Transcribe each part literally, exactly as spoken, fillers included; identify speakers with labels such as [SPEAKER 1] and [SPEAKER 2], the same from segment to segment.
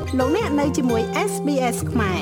[SPEAKER 1] លោកអ្នកនៅជាមួយ เอส บี เอส ខ្មែរ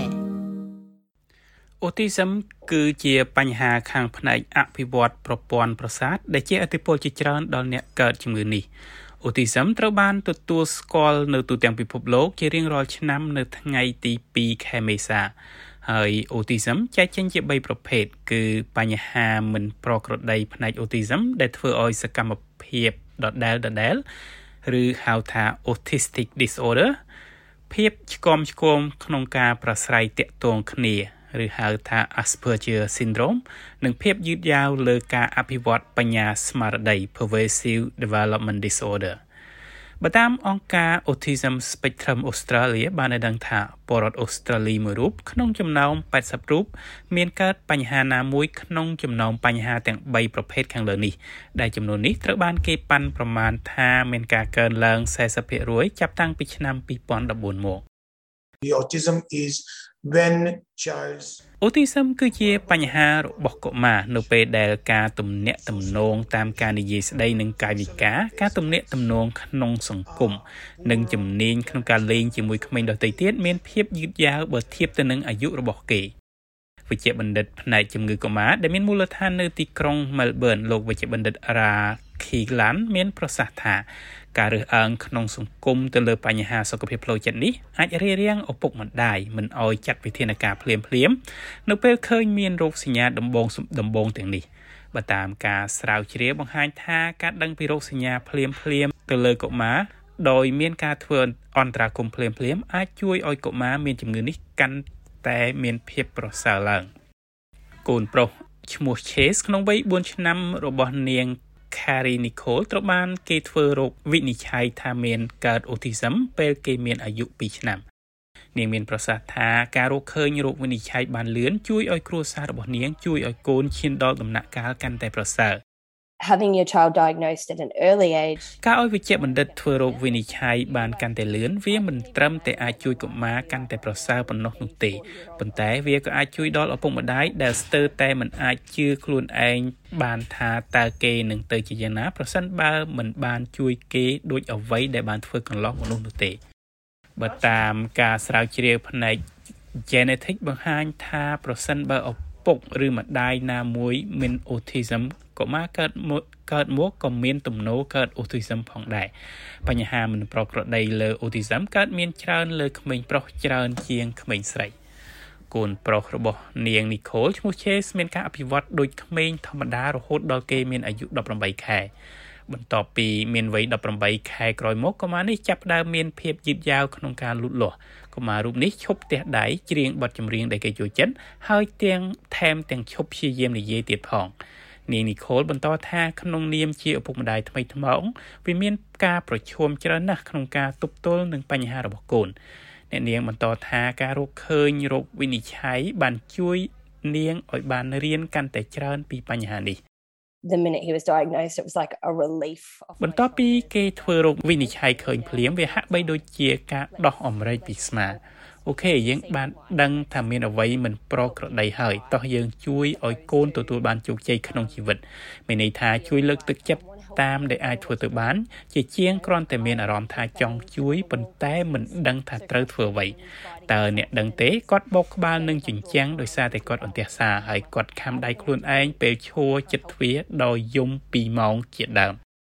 [SPEAKER 2] Autism គឺជាបញ្ហាខាងផ្នែកអភិវឌ្ឍប្រព័ន្ធប្រសាទដែលជាឥទ្ធិពលជាច្រើនដល់អ្នកកើតជំងឺនេះ Autism ត្រូវបានទទួលស្គាល់នៅទូទាំងពិភពលោកជារៀងរាល់ឆ្នាំនៅថ្ងៃទីពីរខែមេសាហើយ Autism ចែកចេញជាបីប្រភេទគឺបញ្ហាមិនប្រក្រតីផ្នែក Autism ដែលធ្វើឲ្យសកម្មភាពដដែលដដែលឬហៅថា Autistic Disorder ភាពឆ្គាំឆ្គងក្នុងការប្រស្រ័យទាក់ទងគ្នាឬហៅថា Asperger Syndrome និងភាពយឺតយ៉ាវលើការអភិវឌ្ឍបញ្ញាស្មារតី Pervasive Development Disorder បើតាមអង្គការ Autism Spectrum Australia បានឲ្យដឹងថាពលរដ្ឋអូស្ត្រាលីមួយរូបក្នុងចំណោមแปดสิบរូបមានកើតបញ្ហាណាមួយក្នុងចំណោមបញ្ហាទាំងបីប្រភេទខាងលើនេះដែលចំនួននេះត្រូវបានគេប៉ាន់ប្រមាណថាមានការកើនឡើងสี่สิบភាគរយចាប់តាំងពីឆ្នាំtwo thousand fourteenមក
[SPEAKER 3] The autism is when child's
[SPEAKER 2] Autism គឺជាបញ្ហារបស់កុមារនៅពេលដែលការទំនាក់ទំនងតាមការនិយាយស្ដីនិងកាយវិការការទំនាក់ទំនងក្នុងសង្គមនិងជំនាញក្នុងការលេងជាមួយក្មេងដទៃទៀតមានភាពយឺតយ៉ាវបើធៀបទៅនឹងអាយុរបស់គេវិជ្ជបណ្ឌិតផ្នែកជំងឺកុមារដែលមានមូលដ្ឋាននៅទីក្រុង Melbourne លោកវិជ្ជបណ្ឌិត Ra Keelan មានប្រសាសន៍ថាការរើសអើងក្នុងសង្គមទៅលើបញ្ហាសុខភាពផ្លូវចិត្តនេះអាចរារាំងឪពុកម្ដាយមិនឲ្យចាត់វិធានការភ្លាមៗនៅពេលឃើញមានរោគសញ្ញាដំបូងដំបូងទាំងនេះបើតាមការស្រាវជ្រាវបង្ហាញថាការដឹងពីរោគសញ្ញាភ្លាមៗទៅលើកុមារដោយមានការធ្វើអន្តរាគមន៍ភ្លាមៗអាចជួយឲ្យកុមារមានជំងឺនេះកាន់តែមានភាពប្រសើរឡើងកូនប្រុសឈ្មោះ Chase ក្នុងវ័យfourឆ្នាំរបស់នាងCarrie Nicole ត្រូវបានគេធ្វើរោគវិនិច្ឆ័យថាមានកើត Autism ពេលគេមានអាយុtwoឆ្នាំនាងមានប្រសាសន៍ថាការរកឃើញរោគវិនិច្ឆ័យបានលឿនជួយឲ្យគ្រួសាររបស់នាងជួយឲ្យកូនឈានដល់ដំណាក់កាលកាន់តែប្រសើរ
[SPEAKER 4] Having your child diagnosed at an early age
[SPEAKER 2] ការឲ្យវិជ្ជបណ្ឌិតធ្វើរោគវិនិច្ឆ័យបានកាន់តែលឿនវាមិនត្រឹមតែអាចជួយកុមារកាន់តែប្រសើរប៉ុណ្ណោះនោះទេប៉ុន្តែវាក៏អាចជួយដល់ឪពុកម្ដាយដែលស្ទើរតែមិនអាចជឿខ្លួនឯងបានថាតើគេនឹងទៅជាយ៉ាងណាប្រសិនបើមិនបានជួយគេដូចអ្វីដែលបានធ្វើកន្លងមនុស្សនោះទេបើតាមការស្រាវជ្រាវផ្នែក genetic បង្ហាញថាប្រសិនបើឪពុកឬម្ដាយណាមួយមាន autism កុមារកើតមកកើតមកក៏មានទំនោរកើត autism ផងដែរបញ្ហាមិនប្រក្រតីលើ autism កើតមានច្រើនលើក្មេងប្រុសច្រើនជាងក្មេងស្រីកូនប្រុសរបស់នាង Nicole ឈ្មោះ Chase មានការអភិវឌ្ឍដូចក្មេងធម្មតារហូតដល់គេមានអាយុeighteenខែបន្ទាប់ពីមានវ័យeighteenខែក្រោយមកកុមារនេះចាប់ផ្ដើមមានភាពយឺតយ៉ាវក្នុងការលូតលាស់កុមាររូបនេះឈប់ទះដៃច្រៀងបទចម្រៀងដែលគេចូលចិត្តហើយទាំងថែមទាំងឈប់ព្យាយាមនិយាយទៀតផងនាង Nicole បន្តថាក្នុងនាមជាឪពុកម្ដាយថ្មីថ្មោងវាមានការប្រឈមច្រើនណាស់ក្នុងការទប់ទល់នឹងបញ្ហារបស់កូនអ្នកនាងបន្តថាការរកឃើញរោគវិនិច្ឆ័យបានជួយនាងឲ្យបានរៀនកាន់តែច្រើនពីបញ្ហានេះ
[SPEAKER 4] The minute he was diagnosed it was like a relief
[SPEAKER 2] បន្ទាប់ពីគេធ្វើរោគវិនិច្ឆ័យឃើញភ្លាមវាហាក់បីដូចជាការដោះអំរែកពីស្មាអូខេយើងបានដឹងថាមានអ្វីមិនប្រក្រតីហើយតោះយើងជួយឲ្យកូនទទួលបានជោគជ័យក្នុងជីវិតមានន័យថាជួយលើកទឹកចិត្តតាមដែលអាចធ្វើទៅបានជាជាងគ្រាន់តែមានអារម្មណ៍ថាចង់ជួយប៉ុន្តែមិនដឹងថាត្រូវធ្វើអ្វីតើអ្នកដឹងទេគាត់បោកក្បាលនឹងជញ្ជាំងដោយសារតែគាត់អន្ទះសារហើយគាត់ខាំដៃខ្លួនឯងពេលឈរចិត្តទ្វារដោយយំtwoម៉ោងជាដើម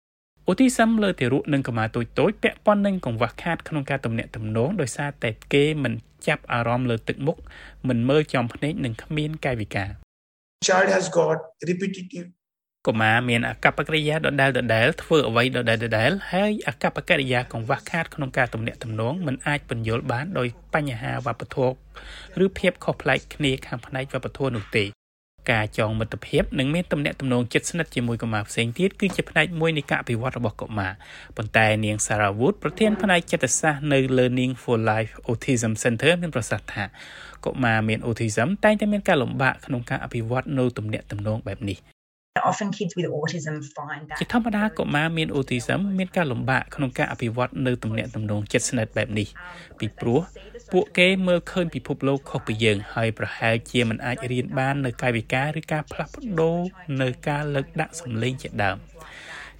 [SPEAKER 2] Autism លើទារកនិងកុមារតូចៗពាក់ព័ន្ធនឹងកង្វះខាតក្នុងការទំនាក់ទំនងដោយសារតែគេមិនចាប់អារម្មណ៍លើទឹកមុខមិនមើលចំភ្នែកនិងគ្មានកាយវិការ
[SPEAKER 3] child has got repetitive
[SPEAKER 2] កុមារមានអាកប្បកិរិយាដដែលដដែលធ្វើអ្វីដដែលដដែលហើយអាកប្បកិរិយាកង្វះខាតក្នុងការទំនាក់ទំនងមិនអាចពន្យល់បានដោយបញ្ហាវប្បធម៌ឬភាពខុសប្លែកគ្នាខាងផ្នែកវប្បធម៌នោះទេការចងមិត្តភាពនិងមានទំនាក់ទំនងជិតស្និទ្ធជាមួយកុមារផ្សេងទៀតគឺជាផ្នែកមួយនៃការអភិវឌ្ឍរបស់កុមារប៉ុន្តែនាង Sarah Wood ប្រធានផ្នែកចិត្តសាស្ត្រនៅ Learning for Life Autism Center មានប្រសាសន៍ថាកុមារមាន Autism តែងតែមានការលំបាកក្នុងការអភិវឌ្ឍនូវទំនាក់ទំនងបែបនេះ
[SPEAKER 5] Often kids with autism find that
[SPEAKER 2] ជាធម្មតាកុមារមាន autism មានការលំបាកក្នុងការអភិវឌ្ឍនៅទំនាក់ទំនងជិតស្និទ្ធបែបនេះពីព្រោះពួកគេមើលឃើញពិភពលោកខុសពីយើងហើយប្រហែលជាមិនអាចរៀនបាននៅកាយវិការឬការផ្លាស់ប្ដូរនៅការលើកដាក់សំឡេងជាដើម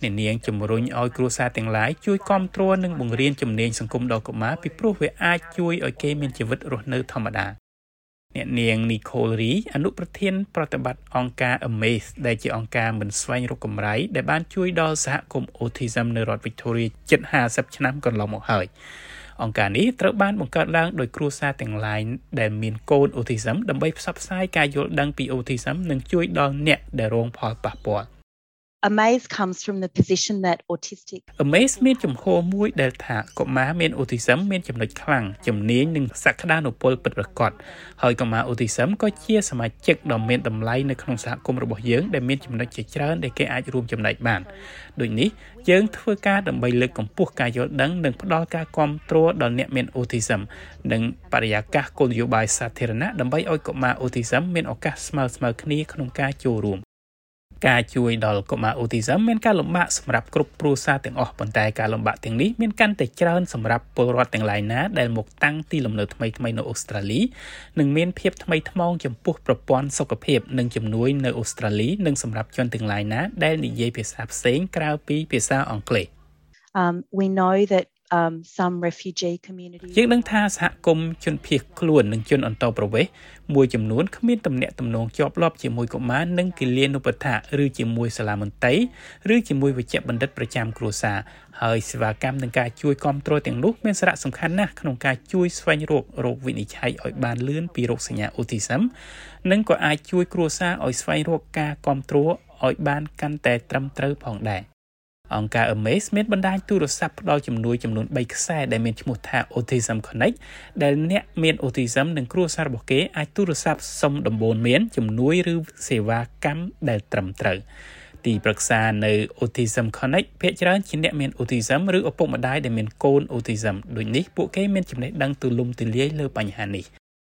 [SPEAKER 2] អ្នកនាងជំរុញឲ្យគ្រួសារទាំងឡាយជួយគាំទ្រនិងបង្រៀនជំនាញសង្គមដល់កុមារពីព្រោះវាអាចជួយឲ្យគេមានជីវិតរស់នៅធម្មតាអ្នកនាង Nicole Ri អនុប្រធានប្រតិបត្តិអង្គការ Amaze ដែលជាអង្គការមិនស្វែងរកកម្រៃដែលបានជួយដល់សហគមន៍ Autism នៅរដ្ឋ Victoria ជិតห้าสิบឆ្នាំកន្លងមកហើយអង្គការនេះត្រូវបានបង្កើតឡើងដោយគ្រួសារទាំងឡាយដែលមានកូន Autism ដើម្បីផ្សព្វផ្សាយការយល់ដឹងពី Autism និងជួយដល់អ្នកដែលរងផលប៉ះពាល់
[SPEAKER 6] Amaze comes from the position that autistic
[SPEAKER 2] Amaze មានជំហរមួយដែលថាកុមារមាន Autism មានចំណុចខ្លាំងជំនាញនិងសក្តានុពលពិតប្រាកដហើយកុមារ Autism ក៏ជាសមាជិកដ៏មានតម្លៃនៅក្នុងសហគមន៍របស់យើងដែលមានចំណុចជាច្រើនដែលគេអាចរួមចំណែកបានដូចនេះយើងធ្វើការដើម្បីលើកកម្ពស់ការយល់ដឹងនិងផ្ដល់ការគាំទ្រដល់អ្នកមាន Autism និងបរិយាកាសគោលនយោបាយសាធារណៈដើម្បីឲ្យកុមារ Autism មានឱកាសស្មើៗគ្នាក្នុងការចូលរួមការជួយដល់កុមារ Autism មានការលំបាកសម្រាប់គ្រប់គ្រួសារទាំងអស់ប៉ុន្តែការលំបាកទាំងនេះមានកាន់តែច្រើនសម្រាប់ពលរដ្ឋទាំងឡាយណាដែលមកតាំងទីលំនៅថ្មីៗនៅអូស្ត្រាលីនិងមានភាពថ្មីថ្មោងចំពោះប្រព័ន្ធសុខភាពនិងជំនួយនៅអូស្ត្រាលីនិងសម្រាប់ជនទាំងឡាយណាដែលនិយាយភាសាផ្សេងក្រៅពីភាសាអង់គ្លេស
[SPEAKER 6] um we know that um some refugee communities
[SPEAKER 2] យើងដឹងថាសហគមន៍ជនភៀសខ្លួននិងជនអន្តោប្រវេសន៍មួយចំនួនគ្មានទំនាក់ទំនងជាប់លាប់ជាមួយកុមារនិងគិលានុបដ្ឋាកឬជាមួយសាលាមន្ត្រីឬជាមួយវេជ្ជបណ្ឌិតប្រចាំគ្រួសារហើយសេវាកម្មនិងការជួយគាំទ្រទាំងនោះមានសារៈសំខាន់ណាស់ក្នុងការជួយស្វែងរករោគវិនិច្ឆ័យឲ្យបានលឿនពីរោគសញ្ញា Autism និងក៏អាចជួយគ្រួសារឲ្យស្វែងរកការគាំទ្រឲ្យបានកាន់តែត្រឹមត្រូវផងដែរអង្គការ Amaze មានបណ្ដាញទូរស័ព្ទផ្ដល់ជំនួយចំនួនបីខ្សែដែលមានឈ្មោះថា Autism Connect ដែលអ្នកមាន Autism និងគ្រួសាររបស់គេអាចទូរស័ព្ទសុំដំបូន្មានជំនួយឬសេវាកម្មដែលត្រឹមត្រូវទីប្រឹក្សានៅ Autism Connect ភាគច្រើនជាអ្នកមាន Autism ឬឪពុកម្ដាយដែលមានកូន Autism ដូចនេះពួកគេមានចំណេះដឹងទូលំទូលាយលើបញ្ហានេះ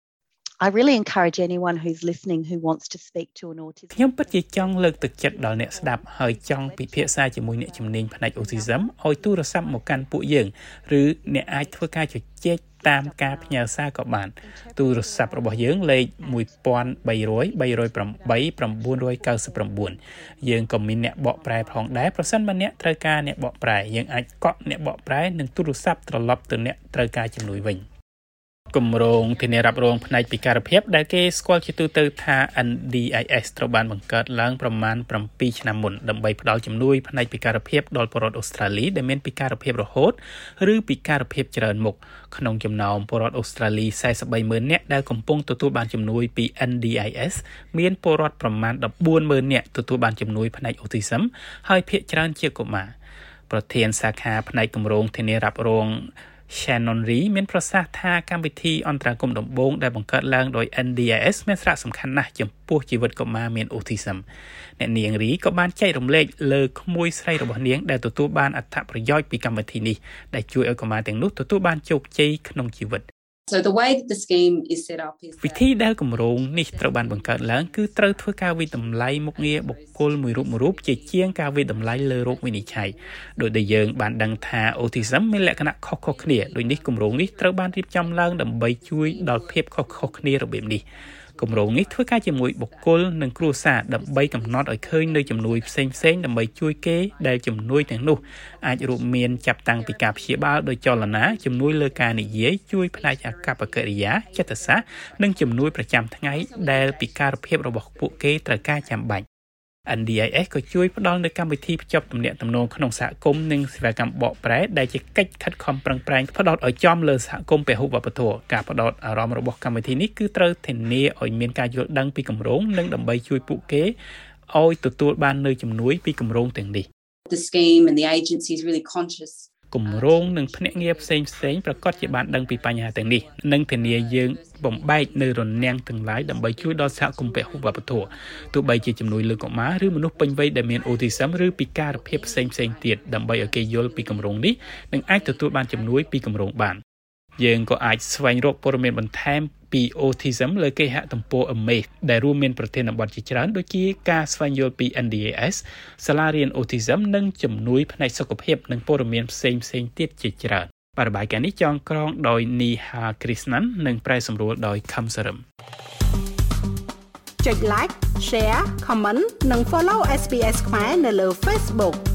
[SPEAKER 6] I really encourage anyone who's listening who wants to speak to an autism
[SPEAKER 2] ខ្ញុំពិតជាចង់លើកទឹកចិត្តដល់អ្នកស្ដាប់ហើយចង់ពិភាក្សាជាមួយអ្នកជំនាញផ្នែក Autism ឲ្យទូរស័ព្ទមកកាន់ពួកយើងឬអ្នកអាចធ្វើការជជែកតាមការផ្ញើសារក៏បានទូរស័ព្ទរបស់យើងលេខone three zero three zero eight nine nine nineយើងក៏មានអ្នកបកប្រែផងដែរប្រសិនបើអ្នកត្រូវការអ្នកបកប្រែយើងអាចកក់អ្នកបកប្រែនិងទូរស័ព្ទត្រឡប់ទៅអ្នកត្រូវការជំនួយវិញគម្រោងធានារ៉ាប់រងផ្នែកពិការភាពដែលគេស្គាល់ជាទូទៅថា N D I S ត្រូវបានបង្កើតឡើងប្រមាណsevenឆ្នាំមុនដើម្បីផ្ដល់ជំនួយផ្នែកពិការភាពដល់ពលរដ្ឋអូស្ត្រាលីដែលមានពិការភាពរហូតឬពិការភាពច្រើនមុខក្នុងចំណោមពលរដ្ឋអូស្ត្រាលីforty-three thousandនាក់ដែលកំពុងទទួលបានជំនួយពី N D I S មានពលរដ្ឋប្រមាណfourteen thousandនាក់ទទួលបានជំនួយផ្នែក Autism ហើយភាគច្រើនជាកុមារប្រធានសាខាផ្នែកគម្រោងធានារ៉ាប់រងShannon Ri មានប្រសាសន៍ថាកម្មវិធីអន្តរាគមន៍ដំបូងដែលបង្កើតឡើងដោយ N D I S មានសារៈសំខាន់ណាស់ចំពោះជីវិតកុមារមាន Autism អ្នកនាង Ri ក៏បានចែករំលែកលើក្មួយស្រីរបស់នាងដែលទទួលបានអត្ថប្រយោជន៍ពីកម្មវិធីនេះដែលជួយឲ្យកុមារទាំងនោះទទួលបានជោគជ័យក្នុងជីវិត
[SPEAKER 7] So the way that the scheme is set up is
[SPEAKER 2] វិធីដែលគម្រោងនេះត្រូវបានបង្កើតឡើងគឺត្រូវធ្វើការវិតម្លៃមុខងារបុគ្គលមួយរូបមួយរូបជាជាងការវិតម្លៃលើរោគវិនិច្ឆ័យដោយដែលយើងបានដឹងថា Autism មានលក្ខណៈខុសៗគ្នាដូចនេះគម្រោងនេះត្រូវបានរៀបចំឡើងដើម្បីជួយដល់ភាពខុសៗគ្នារបៀបនេះគម្រោងនេះធ្វើការជាមួយបុគ្គលនិងគ្រួសារដើម្បីកំណត់ឲ្យឃើញនៅជំនួយផ្សេងៗដើម្បីជួយគេដែលជំនួយទាំងនោះអាចរួមមានចាប់តាំងពីការព្យាបាលដោយចលនាជំនួយលើការនិយាយជួយផ្នែកអាកប្បកិរិយាចិត្តសាស្ត្រនិងជំនួយប្រចាំថ្ងៃដែលពិការភាពរបស់ពួកគេត្រូវការចាំបាច់N D I S ក៏ជួយផ្ដល់នូវកម្មវិធីភ្ជាប់ទំនាក់ទំនងក្នុងសហគមន៍និងសេវាកម្មបកប្រែដែលជាកិច្ចខិតខំប្រឹងប្រែងផ្ដោតឲ្យចំលើសហគមន៍ពហុវប្បធម៌ការផ្ដោតអារម្មណ៍របស់កម្មវិធីនេះគឺត្រូវធានាឲ្យមានការយល់ដឹងពីគម្រោងនិងដើម្បីជួយពួកគេឲ្យទទួលបាននូវជំនួយពីគម្រោងទាំងនេះ
[SPEAKER 7] The scheme and the agency is really conscious
[SPEAKER 2] គម្រោងនិងភ្នាក់ងារផ្សេងផ្សេងប្រកាសជាបានដឹងពីបញ្ហាទាំងនេះនិងធានាយើងបំបែកនៅរនាំងទាំងឡាយដើម្បីជួយដល់សហគមន៍ពហុវប្បធម៌ទោះបីជាជំនួយលើកុមារឬមនុស្សពេញវ័យដែលមាន Autism ឬពិការភាពផ្សេងផ្សេងទៀតដើម្បីឲ្យគេយល់ពីគម្រោងនេះនិងអាចទទួលបានជំនួយពីគម្រោងបានយើងក៏អាចស្វែងរកព័ត៌មានបន្ថែមពី Autism លើគេហទំព័រ Amaze ដែលរួមមានប្រធានបទជាច្រើនដូចជាការស្វែងយល់ពី N D I S សាលារៀន Autism និងជំនួយផ្នែកសុខភាពនិងព័ត៌មានផ្សេងផ្សេងទៀតជាច្រើនបាទរបាយការណ៍នេះចងក្រងដោយ Neha Krishnan និងប្រែសម្រួលដោយ Kamsaram
[SPEAKER 1] ចុច like share comment និង follow S B S ខ្មែរនៅលើ Facebook